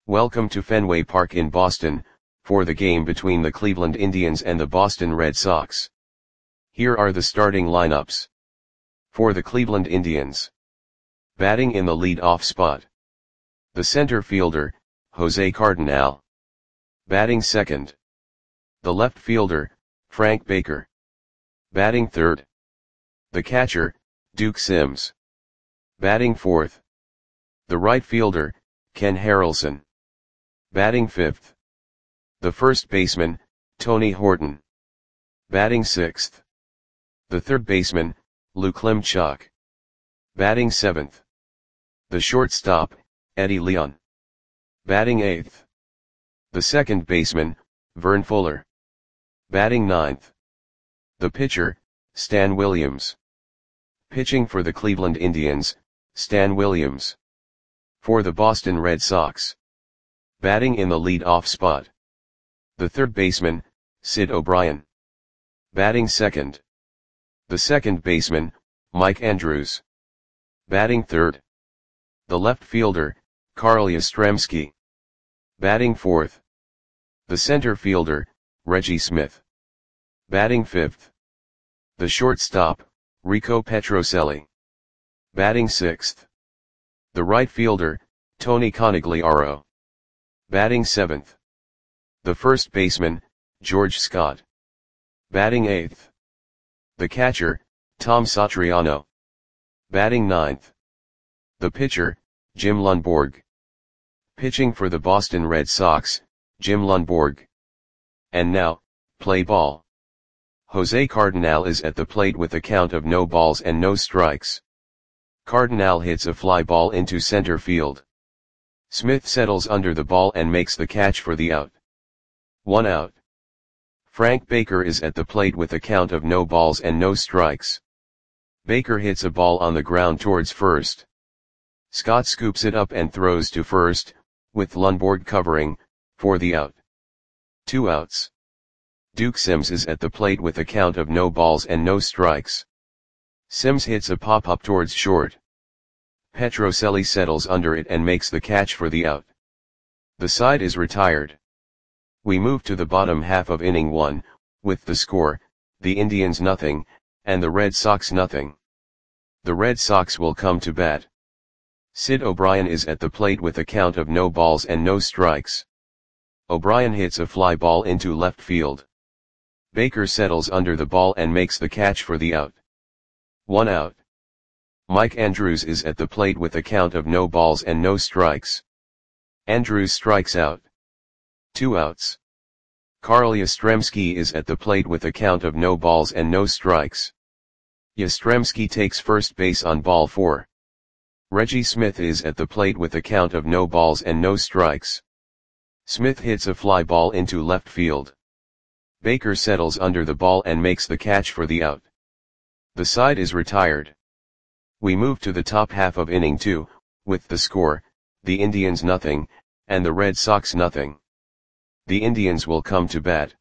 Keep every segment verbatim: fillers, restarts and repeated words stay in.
Welcome to Fenway Park in Boston, for the game between the Cleveland Indians and the Boston Red Sox. Here are the starting lineups. For the Cleveland Indians. Batting in the lead-off spot. The center fielder, Jose Cardenal. Batting second. The left fielder, Frank Baker. Batting third. The catcher, Duke Sims. Batting fourth. The right fielder, Ken Harrelson. Batting fifth. The first baseman, Tony Horton. Batting sixth. The third baseman, Lou Klimchuk. Batting seventh. The shortstop, Eddie Leon. Batting eighth. The second baseman, Vern Fuller. Batting ninth. The pitcher, Stan Williams. Pitching for the Cleveland Indians, Stan Williams. For the Boston Red Sox. Batting in the lead-off spot. The third baseman, Sid O'Brien. Batting second. The second baseman, Mike Andrews. Batting third. The left fielder, Carl Yastrzemski. Batting fourth. The center fielder, Reggie Smith. Batting fifth. The shortstop, Rico Petrocelli. Batting sixth. The right fielder, Tony Conigliaro. Batting seventh. The first baseman, George Scott. Batting eighth. The catcher, Tom Satriano. Batting ninth. The pitcher, Jim Lundborg. Pitching for the Boston Red Sox, Jim Lundborg. And now, play ball. Jose Cardenal is at the plate with a count of no balls and no strikes. Cardenal hits a fly ball into center field. Smith settles under the ball and makes the catch for the out. One out. Frank Baker is at the plate with a count of no balls and no strikes. Baker hits a ball on the ground towards first. Scott scoops it up and throws to first, with Lundborg covering, for the out. Two outs. Duke Sims is at the plate with a count of no balls and no strikes. Sims hits a pop-up towards short. Petrocelli settles under it and makes the catch for the out. The side is retired. We move to the bottom half of inning one, with the score, the Indians nothing, and the Red Sox nothing. The Red Sox will come to bat. Sid O'Brien is at the plate with a count of no balls and no strikes. O'Brien hits a fly ball into left field. Baker settles under the ball and makes the catch for the out. One out. Mike Andrews is at the plate with a count of no balls and no strikes. Andrews strikes out. Two outs. Carl Yastrzemski is at the plate with a count of no balls and no strikes. Yastrzemski takes first base on ball four. Reggie Smith is at the plate with a count of no balls and no strikes. Smith hits a fly ball into left field. Baker settles under the ball and makes the catch for the out. The side is retired. We move to the top half of inning two, with the score, the Indians nothing, and the Red Sox nothing. The Indians will come to bat.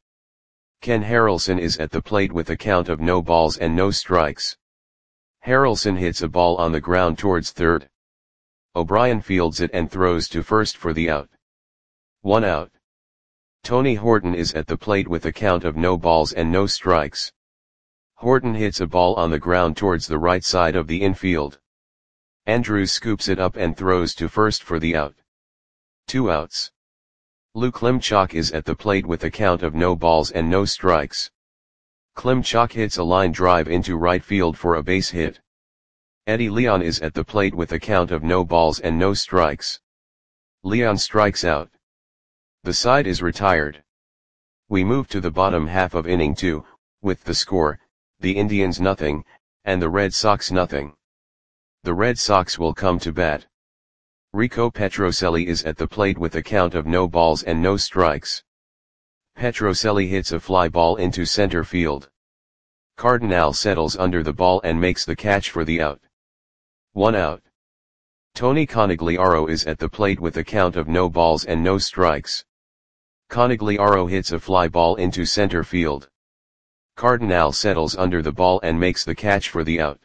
Ken Harrelson is at the plate with a count of no balls and no strikes. Harrelson hits a ball on the ground towards third. O'Brien fields it and throws to first for the out. One out. Tony Horton is at the plate with a count of no balls and no strikes. Horton hits a ball on the ground towards the right side of the infield. Andrews scoops it up and throws to first for the out. Two outs. Lou Klimchuk is at the plate with a count of no balls and no strikes. Klimchuk hits a line drive into right field for a base hit. Eddie Leon is at the plate with a count of no balls and no strikes. Leon strikes out. The side is retired. We move to the bottom half of inning two, with the score, the Indians nothing, and the Red Sox nothing. The Red Sox will come to bat. Rico Petrocelli is at the plate with a count of no balls and no strikes. Petrocelli hits a fly ball into center field. Cardenal settles under the ball and makes the catch for the out. One out. Tony Conigliaro is at the plate with a count of no balls and no strikes. Conigliaro hits a fly ball into center field. Cardenal settles under the ball and makes the catch for the out.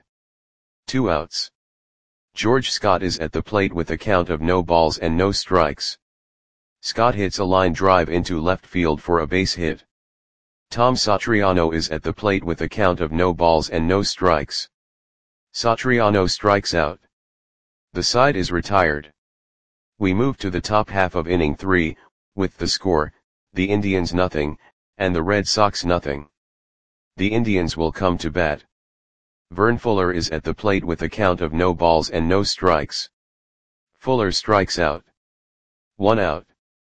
Two outs. George Scott is at the plate with a count of no balls and no strikes. Scott hits a line drive into left field for a base hit. Tom Satriano is at the plate with a count of no balls and no strikes. Satriano strikes out. The side is retired. We move to the top half of inning three, with the score, the Indians nothing, and the Red Sox nothing. The Indians will come to bat. Vern Fuller is at the plate with a count of no balls and no strikes. Fuller strikes out. One out.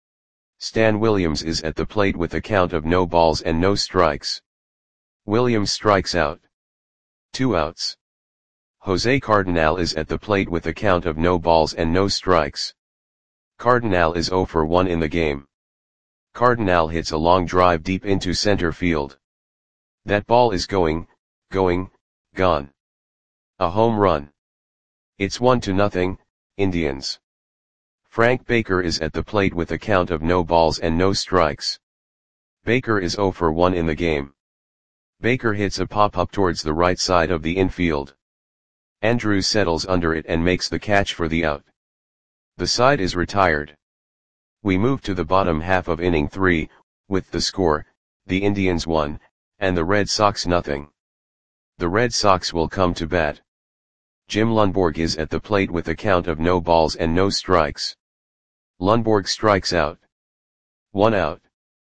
Stan Williams is at the plate with a count of no balls and no strikes. Williams strikes out. Two outs. Jose Cardinal is at the plate with a count of no balls and no strikes. Cardinal is oh for one in the game. Cardinal hits a long drive deep into center field. That ball is going, going, gone. A home run. It's one to nothing, Indians. Frank Baker is at the plate with a count of no balls and no strikes. Baker is oh for one in the game. Baker hits a pop-up towards the right side of the infield. Andrews settles under it and makes the catch for the out. The side is retired. We move to the bottom half of inning three, with the score, the Indians one, and the Red Sox nothing. The Red Sox will come to bat. Jim Lundborg is at the plate with a count of no balls and no strikes. Lundborg strikes out. One out.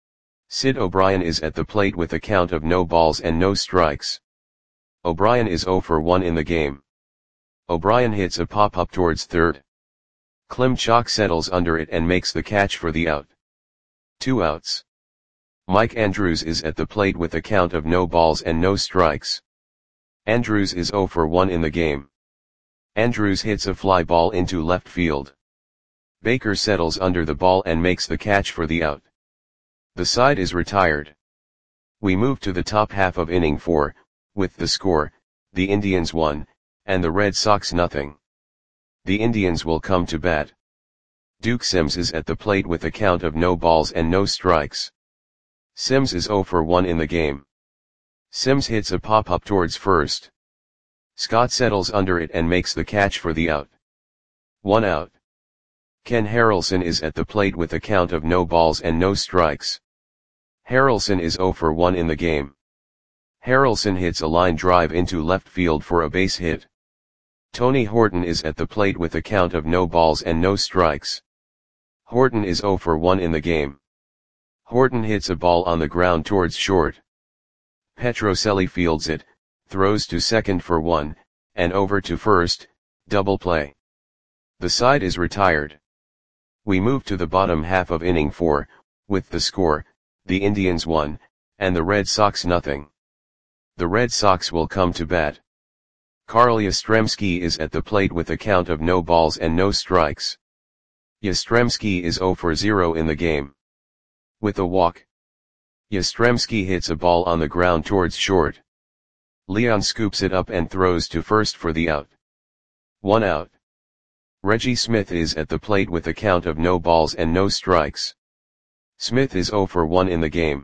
Sid O'Brien is at the plate with a count of no balls and no strikes. O'Brien is oh for one in the game. O'Brien hits a pop-up towards third. Klimchak settles under it and makes the catch for the out. Two outs. Mike Andrews is at the plate with a count of no balls and no strikes. Andrews is oh for one in the game. Andrews hits a fly ball into left field. Baker settles under the ball and makes the catch for the out. The side is retired. We move to the top half of inning four, with the score, the Indians one, and the Red Sox nothing. The Indians will come to bat. Duke Sims is at the plate with a count of no balls and no strikes. Sims is oh for one in the game. Sims hits a pop-up towards first. Scott settles under it and makes the catch for the out. One out. Ken Harrelson is at the plate with a count of no balls and no strikes. Harrelson is oh for one in the game. Harrelson hits a line drive into left field for a base hit. Tony Horton is at the plate with a count of no balls and no strikes. Horton is oh for one in the game. Horton hits a ball on the ground towards short. Petrocelli fields it, throws to second for one, and over to first, double play. The side is retired. We move to the bottom half of inning four, with the score, the Indians one, and the Red Sox nothing. The Red Sox will come to bat. Carl Yastrzemski is at the plate with a count of no balls and no strikes. Yastrzemski is oh for zero in the game. With a walk. Yastrzemski hits a ball on the ground towards short. Leon scoops it up and throws to first for the out. One out. Reggie Smith is at the plate with a count of no balls and no strikes. Smith is oh for one in the game.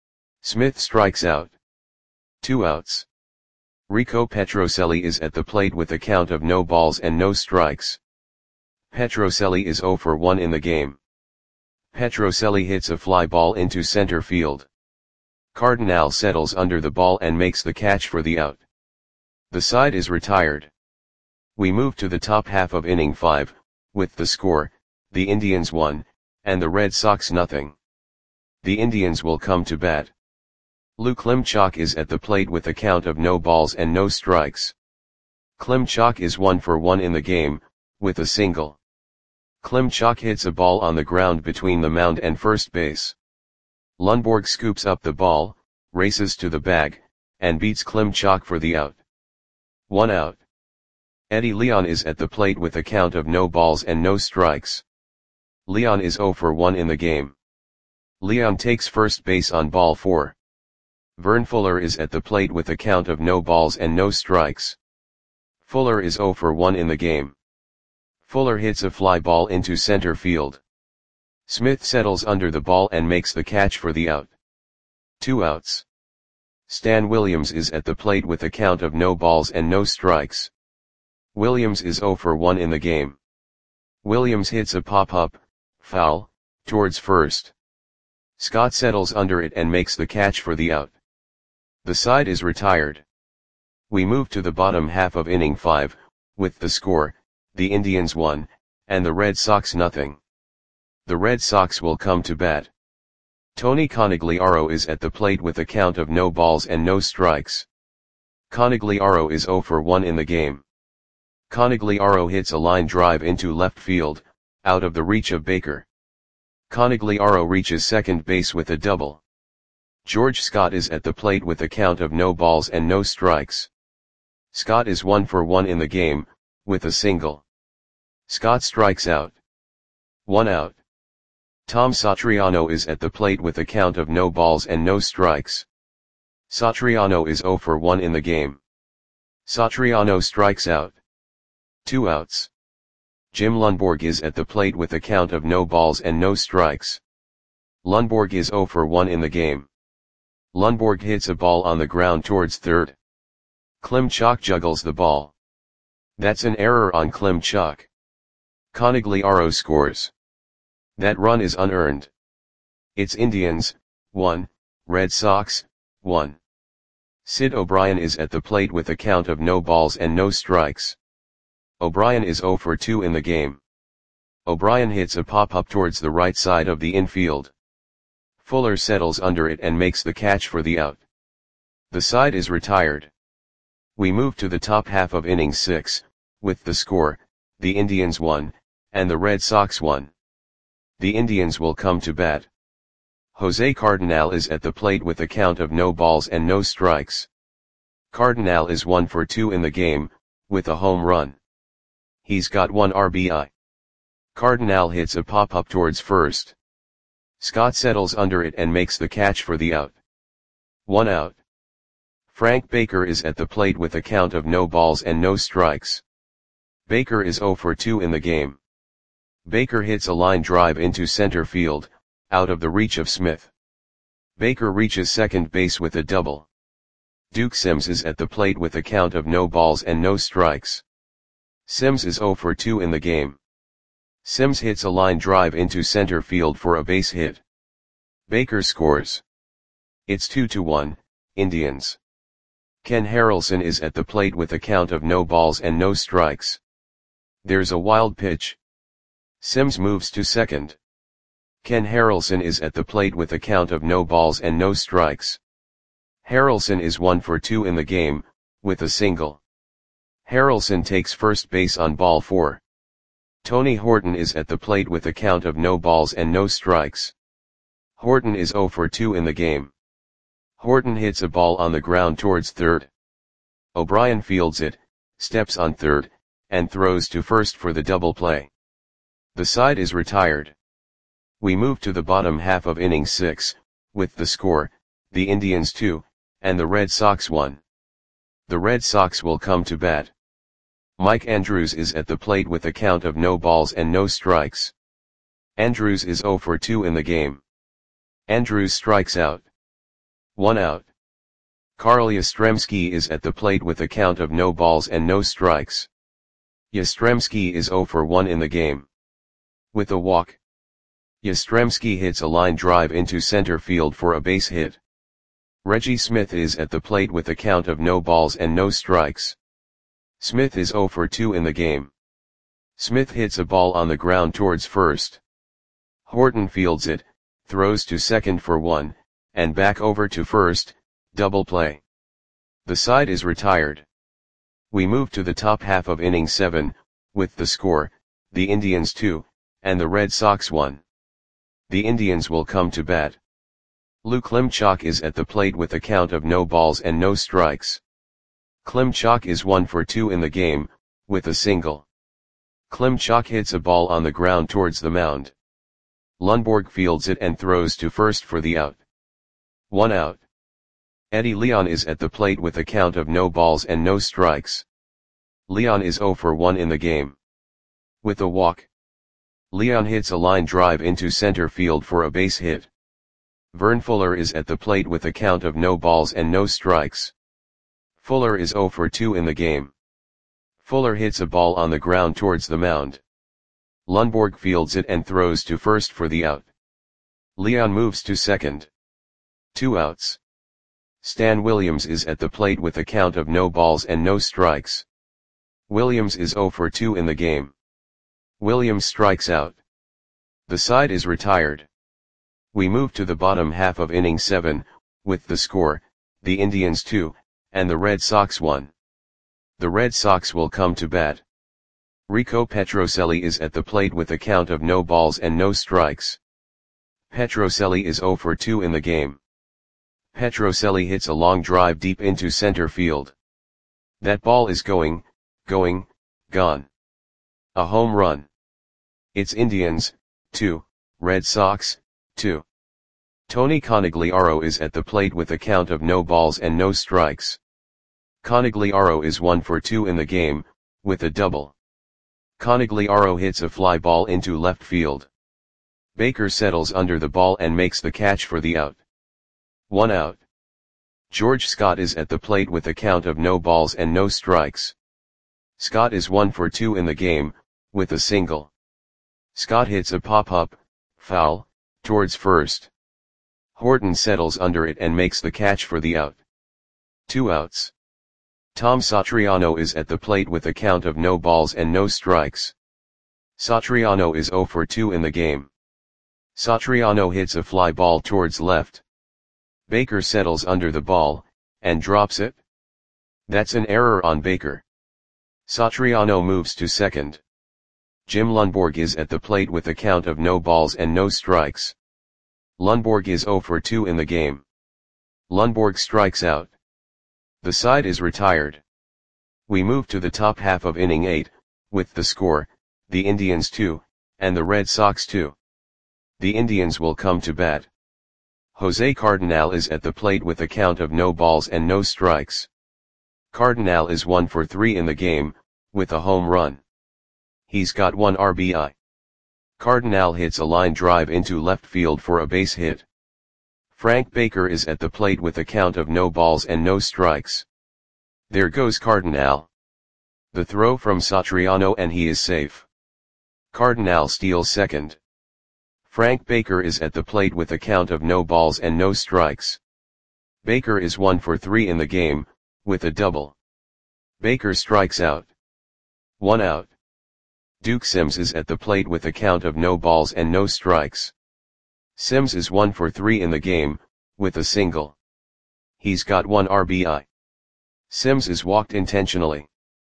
Smith strikes out. Two outs. Rico Petrocelli is at the plate with a count of no balls and no strikes. Petrocelli is oh for one in the game. Petrocelli hits a fly ball into center field. Cardinal settles under the ball and makes the catch for the out. The side is retired. We move to the top half of inning five, with the score, the Indians one, and the Red Sox nothing. The Indians will come to bat. Lou Klimchak is at the plate with a count of no balls and no strikes. Klimchak is one for one in the game, with a single. Klimchak hits a ball on the ground between the mound and first base. Lundborg scoops up the ball, races to the bag, and beats Klimchak for the out. One out. Eddie Leon is at the plate with a count of no balls and no strikes. Leon is oh for one in the game. Leon takes first base on ball four. Vern Fuller is at the plate with a count of no balls and no strikes. Fuller is oh for one in the game. Fuller hits a fly ball into center field. Smith settles under the ball and makes the catch for the out. Two outs. Stan Williams is at the plate with a count of no balls and no strikes. Williams is oh for one in the game. Williams hits a pop-up, foul, Towards first. Scott settles under it and makes the catch for the out. The side is retired. We move to the bottom half of inning five, with the score, the Indians one, and the Red Sox nothing. The Red Sox will come to bat. Tony Conigliaro is at the plate with a count of no balls and no strikes. Conigliaro is zero for one in the game. Conigliaro hits a line drive into left field, out of the reach of Baker. Conigliaro reaches second base with a double. George Scott is at the plate with a count of no balls and no strikes. Scott is one for one in the game, with a single. Scott strikes out. One out. Tom Satriano is at the plate with a count of no balls and no strikes. Satriano is zero for one in the game. Satriano strikes out. Two outs. Jim Lundborg is at the plate with a count of no balls and no strikes. Lundborg is zero for one in the game. Lundborg hits a ball on the ground towards third. Klimchuk juggles the ball. That's an error on Klimchuk. Conigliaro scores. That run is unearned. It's Indians, one, Red Sox, one. Sid O'Brien is at the plate with a count of no balls and no strikes. O'Brien is zero for two in the game. O'Brien hits a pop-up towards the right side of the infield. Fuller settles under it and makes the catch for the out. The side is retired. We move to the top half of inning six, with the score, the Indians one, and the Red Sox one. The Indians will come to bat. Jose Cardenal is at the plate with a count of no balls and no strikes. Cardenal is one for two in the game, with a home run. He's got one R B I. Cardenal hits a pop-up towards first. Scott settles under it and makes the catch for the out. One out. Frank Baker is at the plate with a count of no balls and no strikes. Baker is zero for two in the game. Baker hits a line drive into center field, out of the reach of Smith. Baker reaches second base with a double. Duke Sims is at the plate with a count of no balls and no strikes. Sims is zero for two in the game. Sims hits a line drive into center field for a base hit. Baker scores. It's two to one, Indians. Ken Harrelson is at the plate with a count of no balls and no strikes. There's a wild pitch. Sims moves to second. Ken Harrelson is at the plate with a count of no balls and no strikes. Harrelson is one for two in the game, with a single. Harrelson takes first base on ball four. Tony Horton is at the plate with a count of no balls and no strikes. Horton is zero for two in the game. Horton hits a ball on the ground towards third. O'Brien fields it, steps on third, and throws to first for the double play. The side is retired. We move to the bottom half of inning six, with the score, the Indians two, and the Red Sox one. The Red Sox will come to bat. Mike Andrews is at the plate with a count of no balls and no strikes. Andrews is zero for two in the game. Andrews strikes out. One out. Carl Yastrzemski is at the plate with a count of no balls and no strikes. Yastrzemski is zero for one in the game. With a walk. Yastrzemski hits a line drive into center field for a base hit. Reggie Smith is at the plate with a count of no balls and no strikes. Smith is zero for two in the game. Smith hits a ball on the ground towards first. Horton fields it, throws to second for one, and back over to first, double play. The side is retired. We move to the top half of inning seven, with the score, the Indians two, and the Red Sox one. The Indians will come to bat. Lou Klimchuk is at the plate with a count of no balls and no strikes. Klimchuk is one for two in the game, with a single. Klimchuk hits a ball on the ground towards the mound. Lundborg fields it and throws to first for the out. One out. Eddie Leon is at the plate with a count of no balls and no strikes. Leon is zero for one in the game. With a walk. Leon hits a line drive into center field for a base hit. Vern Fuller is at the plate with a count of no balls and no strikes. Fuller is zero for two in the game. Fuller hits a ball on the ground towards the mound. Lundborg fields it and throws to first for the out. Leon moves to second. Two outs. Stan Williams is at the plate with a count of no balls and no strikes. Williams is oh for two in the game. Williams strikes out. The side is retired. We move to the bottom half of inning seven, with the score, the Indians two, and the Red Sox one. The Red Sox will come to bat. Rico Petrocelli is at the plate with a count of no balls and no strikes. Petrocelli is oh for two in the game. Petrocelli hits a long drive deep into center field. That ball is going, going, gone. A home run. It's Indians, two, Red Sox, two. Tony Conigliaro is at the plate with a count of no balls and no strikes. Conigliaro is one for two in the game, with a double. Conigliaro hits a fly ball into left field. Baker settles under the ball and makes the catch for the out. One out. George Scott is at the plate with a count of no balls and no strikes. Scott is one for two in the game, with a single. Scott hits a pop-up, foul, towards first. Horton settles under it and makes the catch for the out. Two outs. Tom Satriano is at the plate with a count of no balls and no strikes. Satriano is oh for two in the game. Satriano hits a fly ball towards left. Baker settles under the ball, and drops it. That's an error on Baker. Satriano moves to second. Jim Lundborg is at the plate with a count of no balls and no strikes. Lundborg is oh for two in the game. Lundborg strikes out. The side is retired. We move to the top half of inning eight, with the score, the Indians two, and the Red Sox two. The Indians will come to bat. Jose Cardenal is at the plate with a count of no balls and no strikes. Cardenal is one for three in the game, with a home run. He's got one R B I. Cardenal hits a line drive into left field for a base hit. Frank Baker is at the plate with a count of no balls and no strikes. There goes Cardenal. The throw from Satriano and he is safe. Cardenal steals second. Frank Baker is at the plate with a count of no balls and no strikes. Baker is one for three in the game, with a double. Baker strikes out. One out. Duke Sims is at the plate with a count of no balls and no strikes. Sims is one for three in the game, with a single. He's got one R B I. Sims is walked intentionally.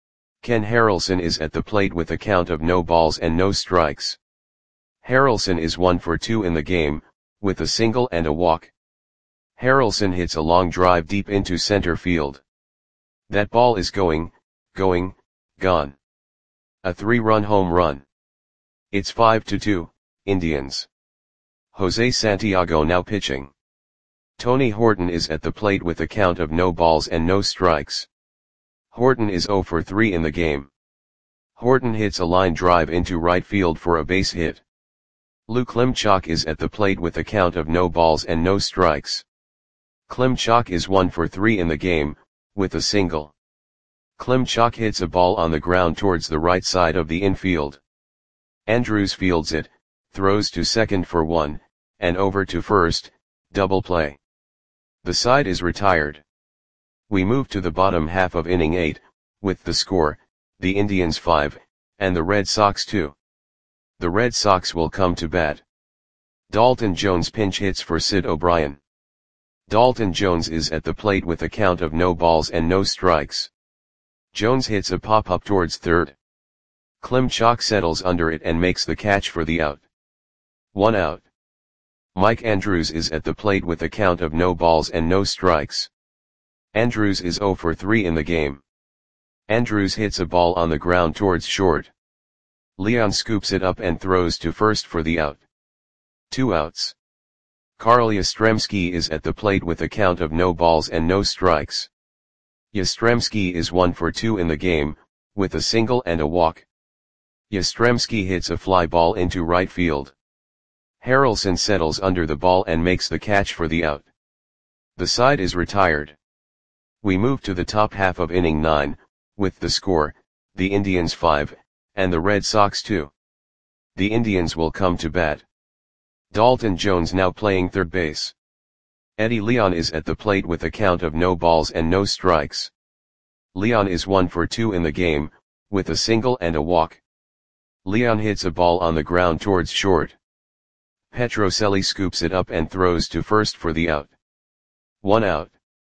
Ken Harrelson is at the plate with a count of no balls and no strikes. Harrelson is one for two in the game, with a single and a walk. Harrelson hits a long drive deep into center field. That ball is going, going, gone. A three-run home run. It's five to two, Indians. Jose Santiago now pitching. Tony Horton is at the plate with a count of no balls and no strikes. Horton is oh for three in the game. Horton hits a line drive into right field for a base hit. Lou Klimchak is at the plate with a count of no balls and no strikes. Klimchak is one for three in the game, with a single. Klimchak hits a ball on the ground towards the right side of the infield. Andrews fields it, throws to second for one, and over to first, double play. The side is retired. We move to the bottom half of inning eight, with the score, the Indians five, and the Red Sox two. The Red Sox will come to bat. Dalton Jones pinch hits for Sid O'Brien. Dalton Jones is at the plate with a count of no balls and no strikes. Jones hits a pop-up towards third. Klimchak settles under it and makes the catch for the out. One out. Mike Andrews is at the plate with a count of no balls and no strikes. Andrews is oh for three in the game. Andrews hits a ball on the ground towards short. Leon scoops it up and throws to first for the out. Two outs. Carl Yastrzemski is at the plate with a count of no balls and no strikes. Yastrzemski is one for two in the game, with a single and a walk. Yastrzemski hits a fly ball into right field. Harrelson settles under the ball and makes the catch for the out. The side is retired. We move to the top half of inning nine, with the score, the Indians five, and the Red Sox two. The Indians will come to bat. Dalton Jones now playing third base. Eddie Leon is at the plate with a count of no balls and no strikes. Leon is one for two in the game, with a single and a walk. Leon hits a ball on the ground towards short. Petrocelli scoops it up and throws to first for the out. One out.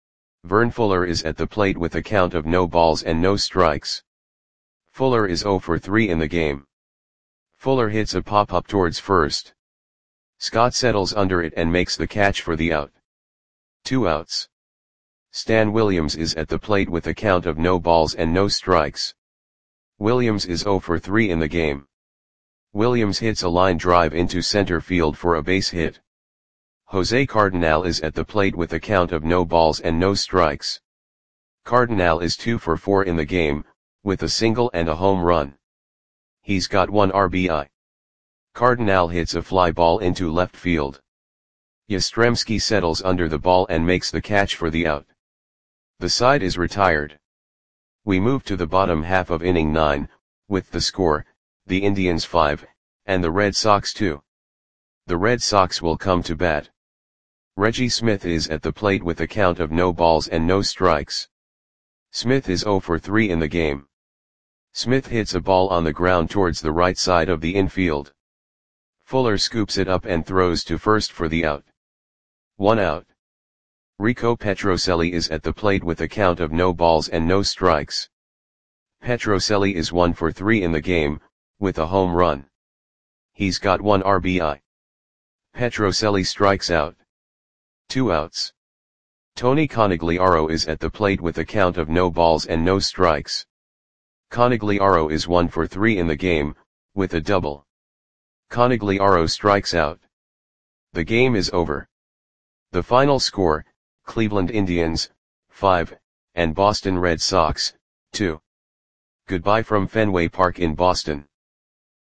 Vern Fuller is at the plate with a count of no balls and no strikes. Fuller is zero for three in the game. Fuller hits a pop-up towards first. Scott settles under it and makes the catch for the out. Two outs. Stan Williams is at the plate with a count of no balls and no strikes. Williams is zero for three in the game. Williams hits a line drive into center field for a base hit. Jose Cardenal is at the plate with a count of no balls and no strikes. Cardenal is two for four in the game, with a single and a home run. He's got one R B I. Cardenal hits a fly ball into left field. Yastrzemski settles under the ball and makes the catch for the out. The side is retired. We move to the bottom half of inning nine, with the score, the Indians five, and the Red Sox two. The Red Sox will come to bat. Reggie Smith is at the plate with a count of no balls and no strikes. Smith is zero for three in the game. Smith hits a ball on the ground towards the right side of the infield. Fuller scoops it up and throws to first for the out. One out. Rico Petrocelli is at the plate with a count of no balls and no strikes. Petrocelli is one for three in the game, with a home run. He's got one R B I. Petrocelli strikes out. Two outs. Tony Conigliaro is at the plate with a count of no balls and no strikes. Conigliaro is one for three in the game, with a double. Conigliaro strikes out. The game is over. The final score, Cleveland Indians, five, and Boston Red Sox, two. Goodbye from Fenway Park in Boston.